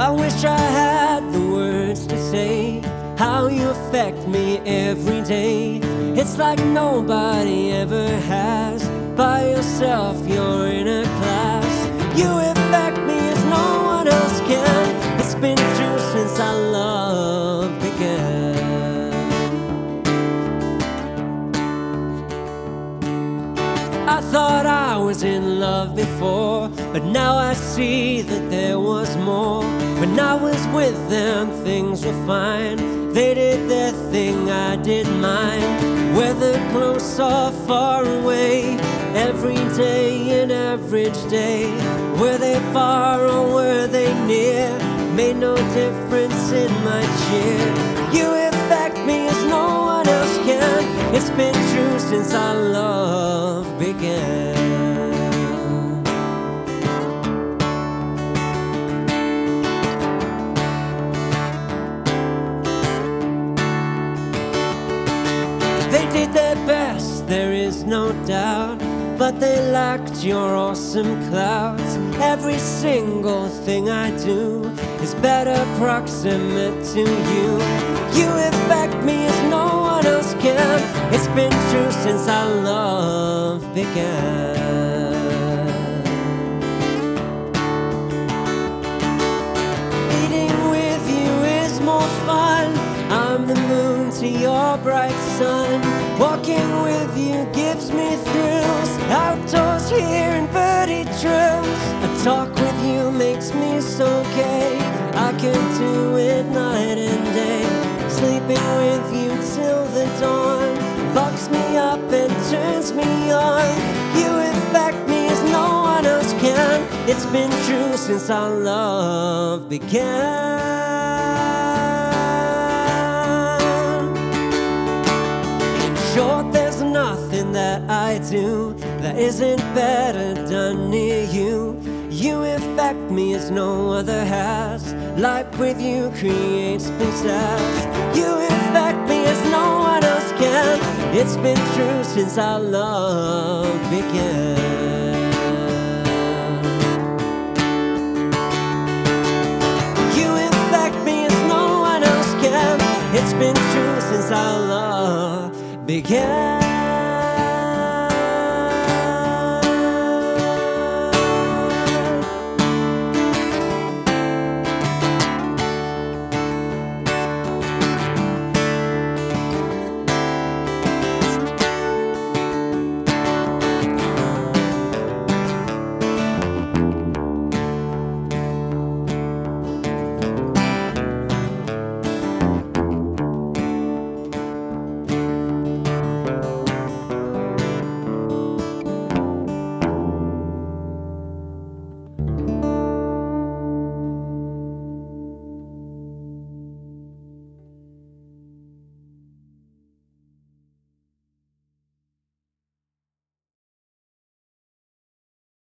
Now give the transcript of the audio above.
I wish I had the words to say how you affect me every day. It's like nobody ever has. By yourself, you're in a class. You affect me as no one else can. It's been true since our love began. I thought I was in love before, but now I see that there was more. When I was with them, things were fine. They did their thing, I did mine. Whether close or far away, every day an average day. Were they far or were they near, made no difference in my cheer. You affect me as no one else can. It's been true since our love began. They did their best, there is no doubt, but they lacked your awesome clouds. Every single thing I do is better proximate to you. You affect me as no one else can. It's been true since our love began. Eating with you is more fun. I'm the moon to your bright sun. Walking with you gives me thrills. Outdoors here in birdie trills. A talk with you makes me so gay. I can do it night and day. Sleeping with you till the dawn bucks me up and turns me on. You affect me as no one else can. It's been true since our love began. Short, there's nothing that I do that isn't better done near you. You affect me as no other has. Life with you creates success. You affect me as no one else can. It's been true since our love began. You affect me as no one else can. It's been true since our love began.